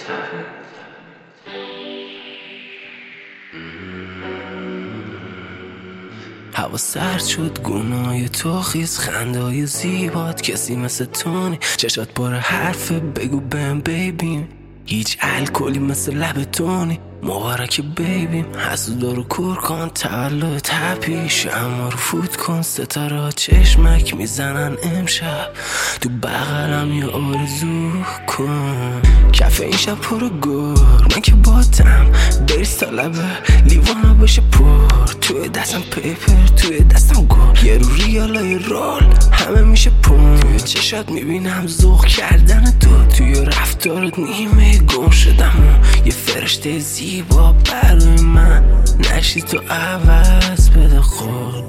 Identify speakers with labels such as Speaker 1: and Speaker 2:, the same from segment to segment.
Speaker 1: هوا سرد شد، گناه تو خیز، خندای زیبات کسی مثل تونی، چشات پر حرفه، بگو بهم بیبیم، هیچ الکلی مثل لب تونی، مبارک بیبیم، حسودا رو کور کن، تولد هپی، شمع رو فوت کن، ستاره ها چشمک میزنن امشب، تو بغلم یه آرزو کن، کف این شب پر گر، من که باتم بریز تا لبه لیوانا بشه پر، توی دستم پیپر، توی دستم گل، یه رو ریالای رول همه میشه پون، توی چشات میبینم ذوق کردن تو، توی رفتارت نیمه گم شدم، یه فرشته زیبا برای من، نشی تو عوض بده خود،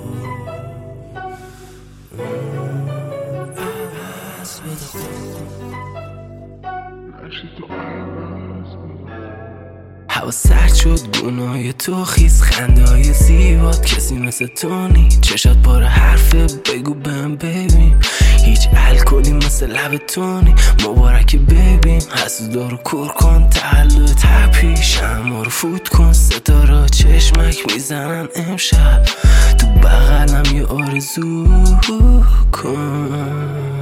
Speaker 1: عوض بده خود، نشی تو عوض بده. هوا سرد شد، گناه تو خیز، خنده های زیبات کسی مثل تونی، چشات پر حرفه، بگو بهم ببین، هیچ الکلی مثل لب تونی، مبارک ببین، حسودا رو کور کن، تولد هپی، شمع رو فوت کن، ستاره چشمک میزنن امشب، تو بغلم یه آرزو کن.